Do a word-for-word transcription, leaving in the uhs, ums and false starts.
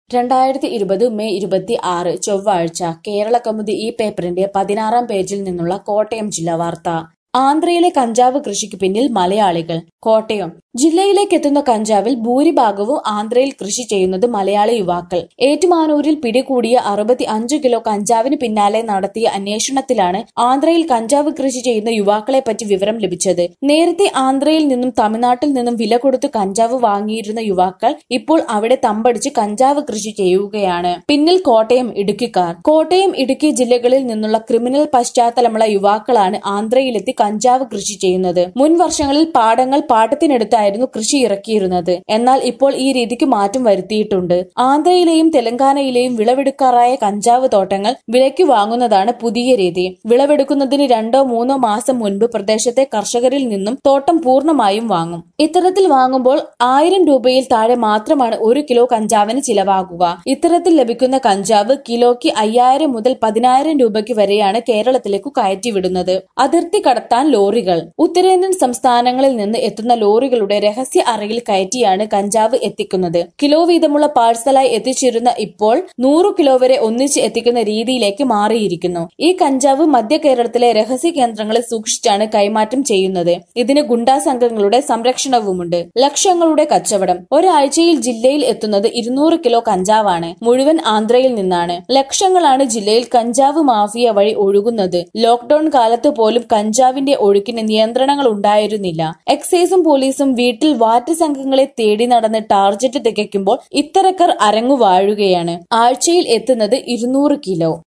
രണ്ടായിരത്തി ഇരുപത് മെയ് ഇരുപത്തി ആറ് ചൊവ്വാഴ്ച കേരളകൗമുദി ഈ പേപ്പറിന്റെ പതിനാറാം പേജിൽ നിന്നുള്ള കോട്ടയം ജില്ലാ വാർത്ത. ആന്ധ്രയിലെ കഞ്ചാവ് കൃഷിക്ക് പിന്നിൽ മലയാളികൾ. കോട്ടയം ജില്ലയിലേക്ക് എത്തുന്ന കഞ്ചാവിൽ ഭൂരിഭാഗവും ആന്ധ്രയിൽ കൃഷി ചെയ്യുന്നത് മലയാളി യുവാക്കൾ. ഏറ്റുമാനൂരിൽ പിടികൂടിയ അറുപത്തി അഞ്ചു കിലോ കഞ്ചാവിന് പിന്നാലെ നടത്തിയ അന്വേഷണത്തിലാണ് ആന്ധ്രയിൽ കഞ്ചാവ് കൃഷി ചെയ്യുന്ന യുവാക്കളെ പറ്റി വിവരം ലഭിച്ചത്. നേരത്തെ ആന്ധ്രയിൽ നിന്നും തമിഴ്നാട്ടിൽ നിന്നും വില കൊടുത്ത് കഞ്ചാവ് വാങ്ങിയിരുന്ന യുവാക്കൾ ഇപ്പോൾ അവിടെ തമ്പടിച്ച് കഞ്ചാവ് കൃഷി ചെയ്യുകയാണ്. പിന്നിൽ കോട്ടയം, ഇടുക്കിക്കാർ. കോട്ടയം, ഇടുക്കി ജില്ലകളിൽ നിന്നുള്ള ക്രിമിനൽ പശ്ചാത്തലമുള്ള യുവാക്കളാണ് ആന്ധ്രയിലെത്തി കഞ്ചാവ് കൃഷി ചെയ്യുന്നത്. മുൻ വർഷങ്ങളിൽ പാടങ്ങൾ പാട്ടത്തിനെടുത്തായിരുന്നു കൃഷി ഇറക്കിയിരുന്നത്. എന്നാൽ ഇപ്പോൾ ഈ രീതിക്ക് മാറ്റം വരുത്തിയിട്ടുണ്ട്. ആന്ധ്രയിലെയും തെലങ്കാനയിലെയും വിളവെടുക്കാറായ കഞ്ചാവ് തോട്ടങ്ങൾ വിലയ്ക്ക് വാങ്ങുന്നതാണ് പുതിയ രീതി. വിളവെടുക്കുന്നതിന് രണ്ടോ മൂന്നോ മാസം മുൻപ് പ്രദേശത്തെ കർഷകരിൽ നിന്നും തോട്ടം പൂർണ്ണമായും വാങ്ങും. ഇത്തരത്തിൽ വാങ്ങുമ്പോൾ ആയിരം രൂപയിൽ താഴെ മാത്രമാണ് ഒരു കിലോ കഞ്ചാവിന് ചിലവാകുക. ഇത്തരത്തിൽ ലഭിക്കുന്ന കഞ്ചാവ് കിലോയ്ക്ക് അയ്യായിരം മുതൽ പതിനായിരം രൂപയ്ക്ക് വരെയാണ് കേരളത്തിലേക്ക് കയറ്റിവിടുന്നത്. അതിർത്തി കടത്താൻ ലോറികൾ. ഉത്തരേന്ത്യൻ സംസ്ഥാനങ്ങളിൽ നിന്ന് എത്തുന്ന ലോറികളുടെ രഹസ്യ അറയിൽ കയറ്റിയാണ് കഞ്ചാവ് എത്തിക്കുന്നത്. കിലോ വീതമുള്ള പാഴ്സലായി എത്തിച്ചിരുന്ന ഇപ്പോൾ നൂറ് കിലോ വരെ ഒന്നിച്ച് എത്തിക്കുന്ന രീതിയിലേക്ക് മാറിയിരിക്കുന്നു. ഈ കഞ്ചാവ് മധ്യ കേരളത്തിലെ രഹസ്യ കേന്ദ്രങ്ങളിൽ സൂക്ഷിച്ചാണ് കൈമാറ്റം ചെയ്യുന്നത്. ഇതിന് ഗുണ്ടാ സംഘങ്ങളുടെ സംരക്ഷണവുമുണ്ട്. ലക്ഷങ്ങളുടെ കച്ചവടം. ഒരാഴ്ചയിൽ ജില്ലയിൽ എത്തുന്നത് ഇരുന്നൂറ് കിലോ കഞ്ചാവാണ്. മുഴുവൻ ആന്ധ്രയിൽ നിന്നാണ്. ലക്ഷങ്ങളാണ് ജില്ലയിൽ കഞ്ചാവ് മാഫിയ വഴി ഒഴുകുന്നത്. ലോക്ഡൌൺ കാലത്ത് പോലും കഞ്ചാവിന്റെ ഒഴുക്കിന് നിയന്ത്രണങ്ങൾ ഉണ്ടായിരുന്നില്ല. എക്സൈസും പോലീസും വീട്ടിൽ വാറ്റ് സംഘങ്ങളെ തേടി നടന്ന് ടാർജറ്റ് തികയ്ക്കുമ്പോൾ ഇത്തരക്കാർ അരങ്ങുവാഴുകയാണ്. ആഴ്ചയിൽ എത്തുന്നത് ഇരുന്നൂറ് കിലോ.